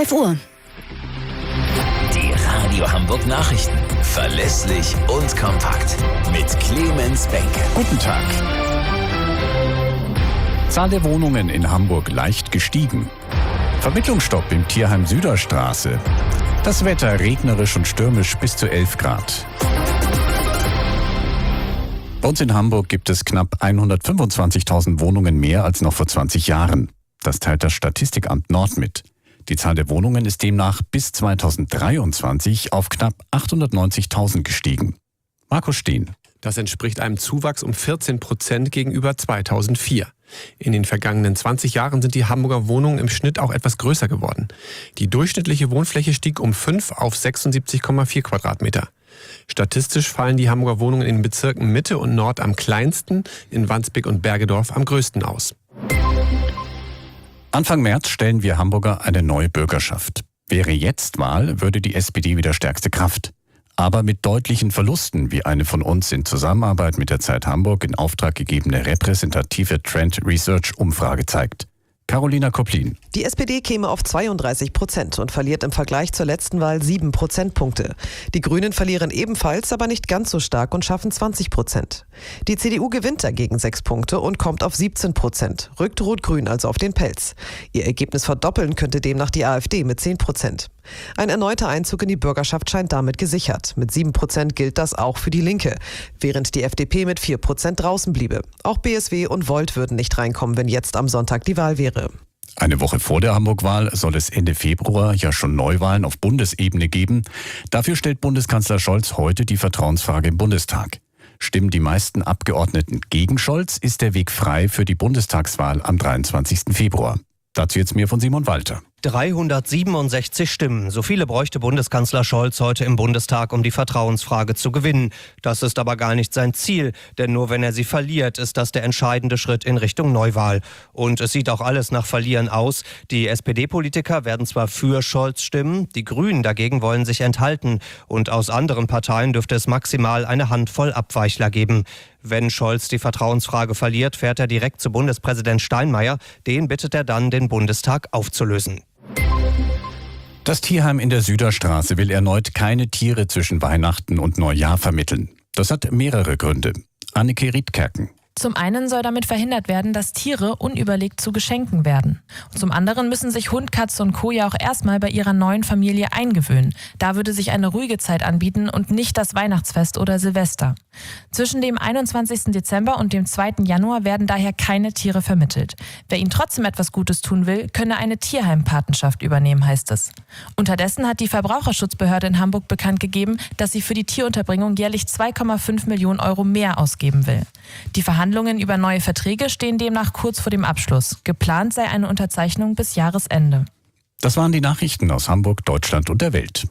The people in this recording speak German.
11 Uhr. Die Radio Hamburg Nachrichten. Verlässlich und kompakt. Mit Clemens Benke. Guten Tag. Zahl der Wohnungen in Hamburg leicht gestiegen. Vermittlungsstopp im Tierheim Süderstraße. Das Wetter regnerisch und stürmisch bis zu 11 Grad. Bei uns in Hamburg gibt es knapp 125.000 Wohnungen mehr als noch vor 20 Jahren. Das teilt das Statistikamt Nord mit. Die Zahl der Wohnungen ist demnach bis 2023 auf knapp 890.000 gestiegen. Markus Steen. Das entspricht einem Zuwachs um 14% gegenüber 2004. In den vergangenen 20 Jahren sind die Hamburger Wohnungen im Schnitt auch etwas größer geworden. Die durchschnittliche Wohnfläche stieg um 5 auf 76,4 Quadratmeter. Statistisch fallen die Hamburger Wohnungen in den Bezirken Mitte und Nord am kleinsten, in Wandsbek und Bergedorf am größten aus. Anfang März stellen wir Hamburger eine neue Bürgerschaft. Wäre jetzt Wahl, würde die SPD wieder stärkste Kraft. Aber mit deutlichen Verlusten, wie eine von uns in Zusammenarbeit mit der Zeit Hamburg in Auftrag gegebene repräsentative Trend Research Umfrage zeigt. Carolina Koplin. Die SPD käme auf 32% und verliert im Vergleich zur letzten Wahl 7 Prozentpunkte. Die Grünen verlieren ebenfalls, aber nicht ganz so stark und schaffen 20%. Die CDU gewinnt dagegen 6 Punkte und kommt auf 17%, rückt Rot-Grün also auf den Pelz. Ihr Ergebnis verdoppeln könnte demnach die AfD mit 10%. Ein erneuter Einzug in die Bürgerschaft scheint damit gesichert. Mit 7% gilt das auch für die Linke, während die FDP mit 4% draußen bliebe. Auch BSW und Volt würden nicht reinkommen, wenn jetzt am Sonntag die Wahl wäre. Eine Woche vor der Hamburg-Wahl soll es Ende Februar ja schon Neuwahlen auf Bundesebene geben. Dafür stellt Bundeskanzler Scholz heute die Vertrauensfrage im Bundestag. Stimmen die meisten Abgeordneten gegen Scholz, ist der Weg frei für die Bundestagswahl am 23. Februar. Dazu jetzt mehr von Simon Walter. 367 Stimmen. So viele bräuchte Bundeskanzler Scholz heute im Bundestag, um die Vertrauensfrage zu gewinnen. Das ist aber gar nicht sein Ziel, denn nur wenn er sie verliert, ist das der entscheidende Schritt in Richtung Neuwahl. Und es sieht auch alles nach Verlieren aus. Die SPD-Politiker werden zwar für Scholz stimmen, die Grünen dagegen wollen sich enthalten. Und aus anderen Parteien dürfte es maximal eine Handvoll Abweichler geben. Wenn Scholz die Vertrauensfrage verliert, fährt er direkt zu Bundespräsident Steinmeier. Den bittet er dann, den Bundestag aufzulösen. Das Tierheim in der Süderstraße will erneut keine Tiere zwischen Weihnachten und Neujahr vermitteln. Das hat mehrere Gründe. Anneke Riedkerken. Zum einen soll damit verhindert werden, dass Tiere unüberlegt zu Geschenken werden. Und zum anderen müssen sich Hund, Katze und Co. ja auch erstmal bei ihrer neuen Familie eingewöhnen. Da würde sich eine ruhige Zeit anbieten und nicht das Weihnachtsfest oder Silvester. Zwischen dem 21. Dezember und dem 2. Januar werden daher keine Tiere vermittelt. Wer ihnen trotzdem etwas Gutes tun will, könne eine Tierheimpatenschaft übernehmen, heißt es. Unterdessen hat die Verbraucherschutzbehörde in Hamburg bekannt gegeben, dass sie für die Tierunterbringung jährlich 2,5 Millionen Euro mehr ausgeben will. Die Verhandlungen über neue Verträge stehen demnach kurz vor dem Abschluss. Geplant sei eine Unterzeichnung bis Jahresende. Das waren die Nachrichten aus Hamburg, Deutschland und der Welt.